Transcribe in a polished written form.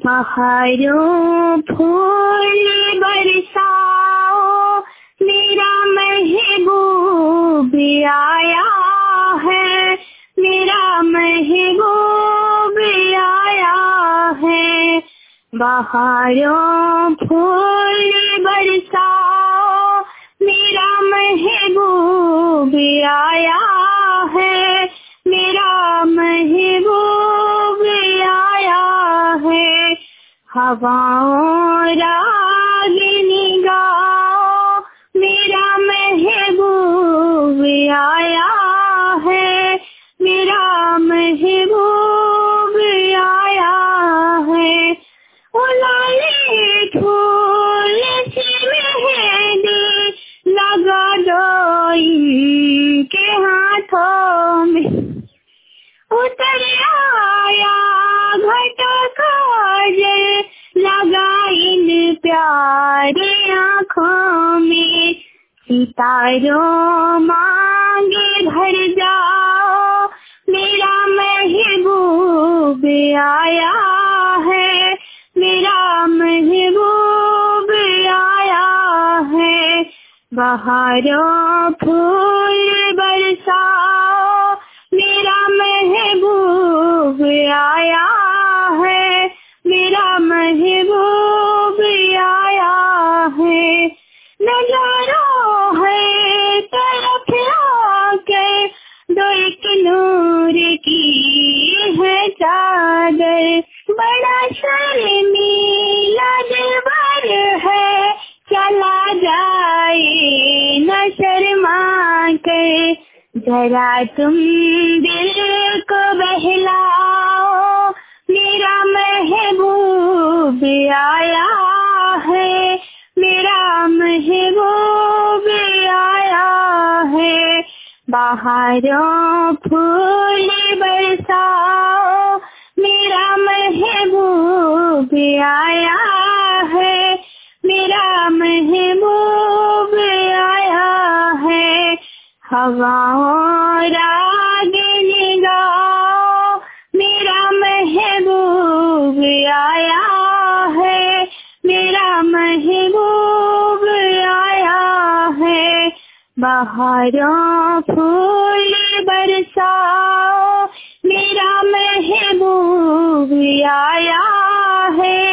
बहारों फूल बरसाओ, मेरा महबूब आया है, मेरा महबूब आया है। बहारों फूल बरसाओ, मेरा महबूब आया है, मेरा महबूब आया है। हवाओं रागिनी गाओ, मेरा महबूब आया है, मेरा महबूब आया है। उलाले फूल से मेहंदी लगा दो इनके हाथों में, उतर आया घटका लगा इन प्यारे आँखों में। सितारों मांगे भर जाओ, मेरा महबूब आया है, मेरा महबूब आया है। बहारों फूल बरसाओ, मेरा महबूब आया है, मेरा महबूब आया है। नजारों है तरफ आके दो एक नूर की है चादर, बड़ा शर्मीला दिलबर है, चला जाए न शर्मा कर। जरा तुम दिल को बहलाओ, मेरा महबूब आया है, मेरा महबूब आया है। बहारों फूल बरसाओ, मेरा महबूब आया है, मेरा महबूब आया है। हवाओं रागिनी गाओ, मेरा महबूब आया है, मेरा महबूब आया है। बहारों फूल बरसाओ, मेरा महबूब आया है,